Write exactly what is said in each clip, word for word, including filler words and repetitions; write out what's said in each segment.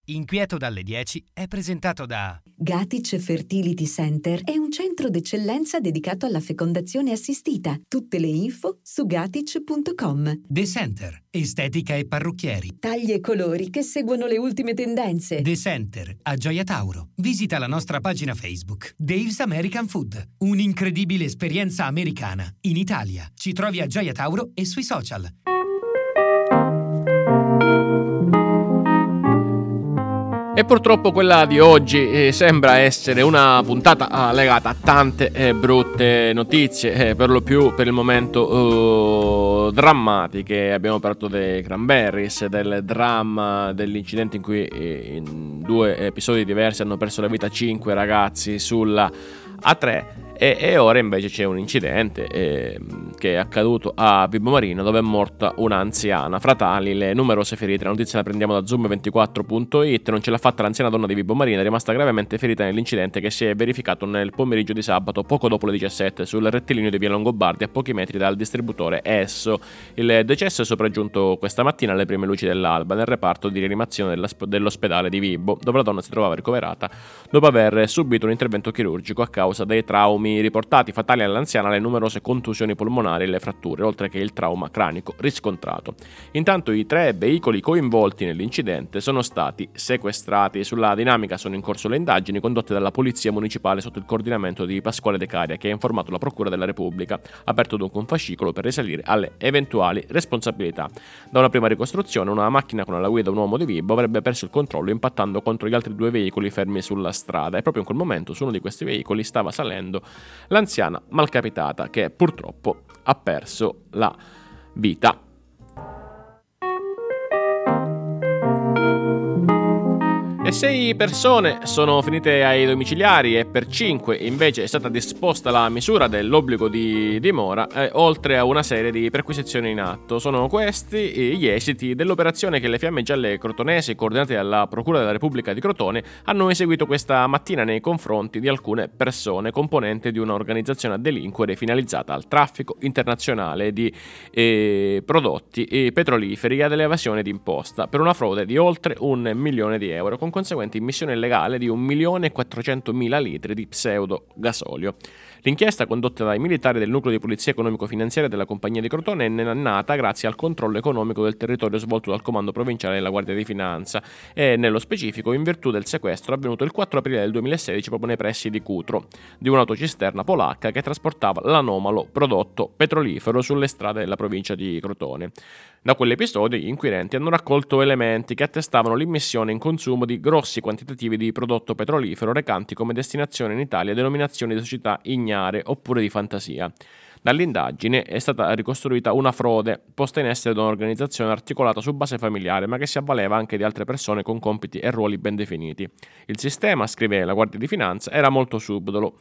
Inquieto dalle dieci è presentato da Gatic Fertility Center è un centro d'eccellenza dedicato alla fecondazione assistita. Tutte le info su gatic punto com. The Center, estetica e parrucchieri. Tagli e colori che seguono le ultime tendenze. The Center, a Gioia Tauro. Visita la nostra pagina Facebook. Dave's American Food, un'incredibile esperienza americana in Italia. Ci trovi a Gioia Tauro e sui social. E purtroppo quella di oggi eh, sembra essere una puntata eh, legata a tante eh, brutte notizie, eh, per lo più per il momento eh, drammatiche. Abbiamo parlato dei Cranberries, del dramma dell'incidente in cui eh, in due episodi diversi hanno perso la vita cinque ragazzi sulla A tre. E, e ora invece c'è un incidente eh, che è accaduto a Vibo Marino, dove è morta un'anziana. Fra tali le numerose ferite. La notizia la prendiamo da zoom ventiquattro punto it. Non ce l'ha fatta l'anziana donna di Vibo Marino, è rimasta gravemente ferita nell'incidente che si è verificato nel pomeriggio di sabato, poco dopo le diciassette, sul rettilineo di via Longobardi, a pochi metri dal distributore Esso. Il decesso è sopraggiunto questa mattina alle prime luci dell'alba nel reparto di rianimazione dell'ospedale di Vibo, dove la donna si trovava ricoverata dopo aver subito un intervento chirurgico a causa dei traumi riportati fatali all'anziana, le numerose contusioni polmonari e le fratture, oltre che il trauma cranico riscontrato. Intanto i tre veicoli coinvolti nell'incidente sono stati sequestrati. Sulla dinamica sono in corso le indagini condotte dalla Polizia Municipale sotto il coordinamento di Pasquale De Caria, che ha informato la Procura della Repubblica, aperto dunque un fascicolo per risalire alle eventuali responsabilità. Da una prima ricostruzione, una macchina con alla guida un uomo di Vibo avrebbe perso il controllo impattando contro gli altri due veicoli fermi sulla strada, e proprio in quel momento su uno di questi veicoli stava salendo l'anziana malcapitata, che purtroppo ha perso la vita. E sei persone sono finite ai domiciliari e per cinque invece è stata disposta la misura dell'obbligo di dimora, eh, oltre a una serie di perquisizioni in atto. Sono questi gli esiti dell'operazione che le Fiamme Gialle crotonesi, coordinate dalla Procura della Repubblica di Crotone, hanno eseguito questa mattina nei confronti di alcune persone componenti di un'organizzazione a delinquere finalizzata al traffico internazionale di eh, prodotti eh, petroliferi e all'evasione d'imposta, per una frode di oltre un milione di euro, con conseguente immissione illegale di un milione e quattrocentomila litri di pseudo gasolio. L'inchiesta, condotta dai militari del nucleo di polizia economico-finanziaria della compagnia di Crotone, è nata grazie al controllo economico del territorio svolto dal comando provinciale della Guardia di Finanza e, nello specifico, in virtù del sequestro avvenuto il quattro aprile del duemilasedici proprio nei pressi di Cutro, di un'autocisterna polacca che trasportava l'anomalo prodotto petrolifero sulle strade della provincia di Crotone. Da quell'episodio gli inquirenti hanno raccolto elementi che attestavano l'immissione in consumo di grossi quantitativi di prodotto petrolifero recanti come destinazione in Italia denominazioni di società ignare oppure di fantasia. Dall'indagine è stata ricostruita una frode posta in essere da un'organizzazione articolata su base familiare, ma che si avvaleva anche di altre persone con compiti e ruoli ben definiti. Il sistema, scrive la Guardia di Finanza, era molto subdolo.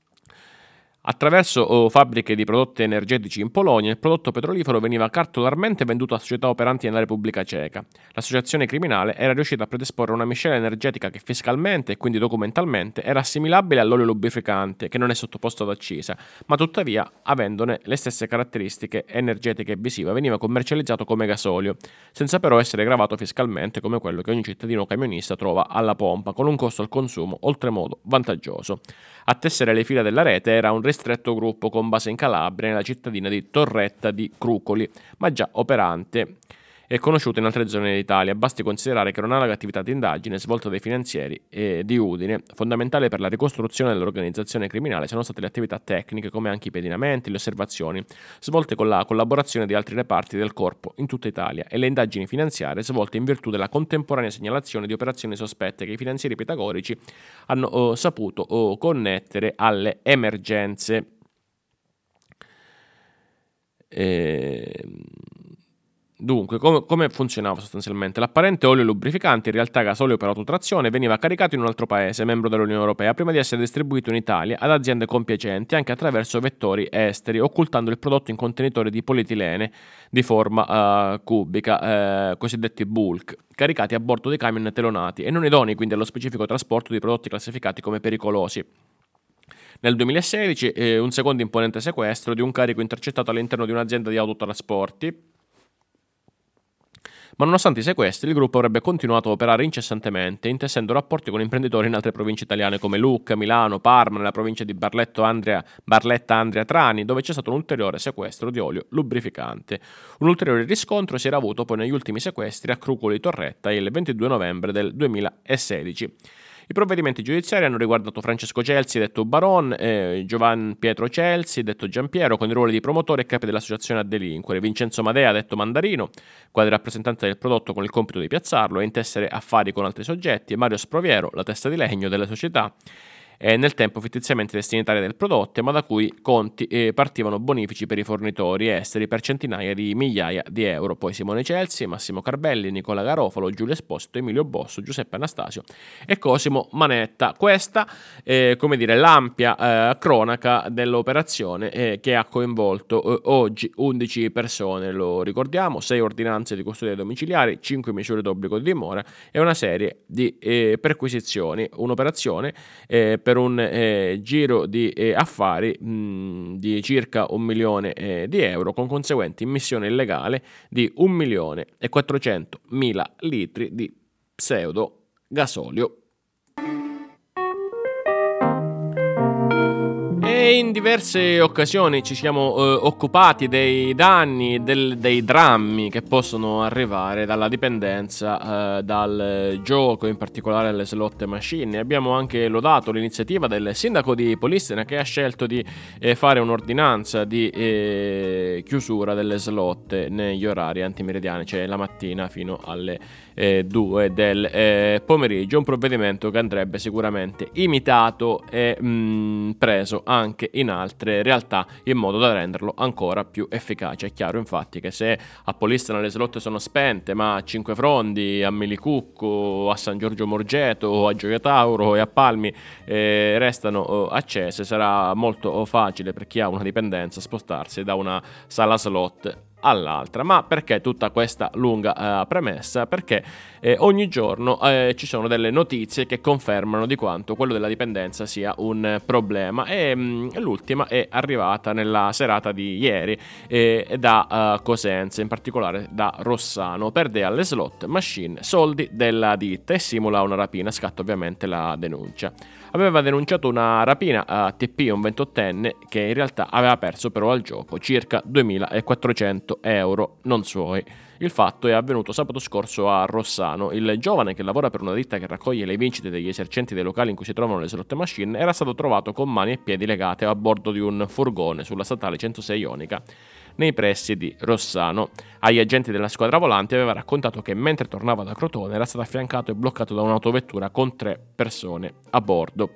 Attraverso oh, fabbriche di prodotti energetici in Polonia, il prodotto petrolifero veniva cartolarmente venduto a società operanti nella Repubblica Ceca. L'associazione criminale era riuscita a predisporre una miscela energetica che fiscalmente e quindi documentalmente era assimilabile all'olio lubrificante, che non è sottoposto ad accisa, ma tuttavia, avendone le stesse caratteristiche energetiche e visive, veniva commercializzato come gasolio, senza però essere gravato fiscalmente come quello che ogni cittadino camionista trova alla pompa, con un costo al consumo oltremodo vantaggioso. A tessere le fila della rete era un ristretto gruppo con base in Calabria, nella cittadina di Torretta di Crucoli, ma già operante e conosciuto in altre zone d'Italia. Basti considerare che un'analoga attività di indagine svolta dai finanzieri eh, di Udine, fondamentale per la ricostruzione dell'organizzazione criminale, sono state le attività tecniche come anche i pedinamenti, le osservazioni, svolte con la collaborazione di altri reparti del corpo in tutta Italia, e le indagini finanziarie svolte in virtù della contemporanea segnalazione di operazioni sospette che i finanzieri pitagorici hanno oh, saputo oh, connettere alle emergenze. E... Dunque, come, come funzionava sostanzialmente? L'apparente olio lubrificante, in realtà gasolio per autotrazione, veniva caricato in un altro paese, membro dell'Unione Europea, prima di essere distribuito in Italia ad aziende compiacenti anche attraverso vettori esteri, occultando il prodotto in contenitori di polietilene di forma uh, cubica, uh, cosiddetti bulk, caricati a bordo dei camion telonati e non idonei quindi allo specifico trasporto di prodotti classificati come pericolosi. Nel duemilasedici eh, un secondo imponente sequestro di un carico intercettato all'interno di un'azienda di autotrasporti, ma nonostante i sequestri il gruppo avrebbe continuato a operare incessantemente, intessendo rapporti con imprenditori in altre province italiane come Lucca, Milano, Parma, nella provincia di Barletto Andria, Barletta Andria Trani, dove c'è stato un ulteriore sequestro di olio lubrificante. Un ulteriore riscontro si era avuto poi negli ultimi sequestri a Crucoli Torretta il ventidue novembre del duemilasedici. I provvedimenti giudiziari hanno riguardato Francesco Celsi, detto Baron, eh, Giovan Pietro Celsi, detto Giampiero, con i ruoli di promotore e capi dell'associazione a delinquere, Vincenzo Madea, detto Mandarino, quale rappresentante del prodotto con il compito di piazzarlo e intessere affari con altri soggetti, e Mario Sproviero, la testa di legno delle società, e nel tempo fittiziamente destinataria del prodotto, ma da cui conti eh, partivano bonifici per i fornitori esteri per centinaia di migliaia di euro. Poi Simone Celsi, Massimo Carbelli, Nicola Garofalo, Giulio Esposito, Emilio Bosso, Giuseppe Anastasio e Cosimo Manetta. Questa è, come dire, l'ampia eh, cronaca dell'operazione eh, che ha coinvolto eh, oggi undici persone, lo ricordiamo, sei ordinanze di custodia domiciliari, cinque misure d'obbligo di dimora e una serie di eh, perquisizioni. Un'operazione eh, per un eh, giro di eh, affari mh, di circa un milione eh, di euro, con conseguente immissione illegale di un milione e quattrocentomila litri di pseudo gasolio. E in diverse occasioni ci siamo eh, occupati dei danni, del, dei drammi che possono arrivare dalla dipendenza eh, dal gioco, in particolare alle slot machine. Abbiamo anche lodato l'iniziativa del sindaco di Polistena, che ha scelto di eh, fare un'ordinanza di eh, chiusura delle slot negli orari antimeridiani, cioè la mattina fino alle eh, due del eh, pomeriggio. Un provvedimento che andrebbe sicuramente imitato e mh, preso anche in altre realtà in modo da renderlo ancora più efficace. È chiaro infatti che se a Polistena le slot sono spente, ma a Cinquefrondi, a Melicucco, a San Giorgio Morgeto, a Gioia Tauro e a Palmi eh, restano eh, accese, sarà molto facile per chi ha una dipendenza spostarsi da una sala slot all'altra. Ma perché tutta questa lunga eh, premessa? Perché eh, ogni giorno eh, ci sono delle notizie che confermano di quanto quello della dipendenza sia un problema, e mh, l'ultima è arrivata nella serata di ieri eh, da uh, Cosenza, in particolare da Rossano. Perde alle slot machine soldi della ditta e simula una rapina. Scatta ovviamente la denuncia. Aveva denunciato una rapina a T P, un ventottenne, che in realtà aveva perso però al gioco circa duemilaquattrocento euro non suoi. Il fatto è avvenuto sabato scorso a Rossano. Il giovane, che lavora per una ditta che raccoglie le vincite degli esercenti dei locali in cui si trovano le slot machine, era stato trovato con mani e piedi legate a bordo di un furgone sulla statale centosei Ionica, nei pressi di Rossano. Agli agenti della squadra volante aveva raccontato che mentre tornava da Crotone era stato affiancato e bloccato da un'autovettura con tre persone a bordo.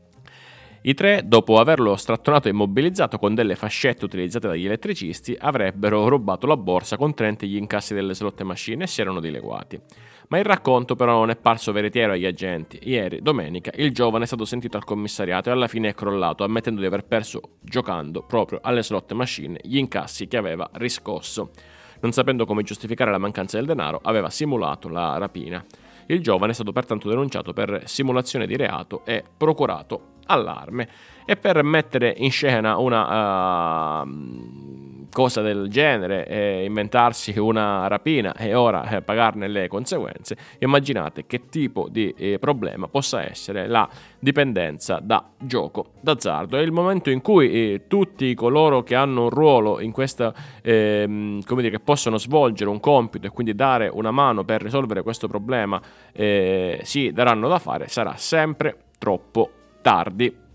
I tre, dopo averlo strattonato e immobilizzato con delle fascette utilizzate dagli elettricisti, avrebbero rubato la borsa contenente gli incassi delle slot machine e si erano dileguati. Ma il racconto però non è parso veritiero agli agenti. Ieri, domenica, il giovane è stato sentito al commissariato e alla fine è crollato, ammettendo di aver perso, giocando proprio alle slot machine, gli incassi che aveva riscosso. Non sapendo come giustificare la mancanza del denaro, aveva simulato la rapina. Il giovane è stato pertanto denunciato per simulazione di reato e procurato allarme. E per mettere in scena una uh, cosa del genere e inventarsi una rapina e ora eh, pagarne le conseguenze, immaginate che tipo di eh, problema possa essere la dipendenza da gioco d'azzardo. È il momento in cui eh, tutti coloro che hanno un ruolo in questa, eh, come dire, che possono svolgere un compito e quindi dare una mano per risolvere questo problema, eh, si daranno da fare, sarà sempre troppo tardi.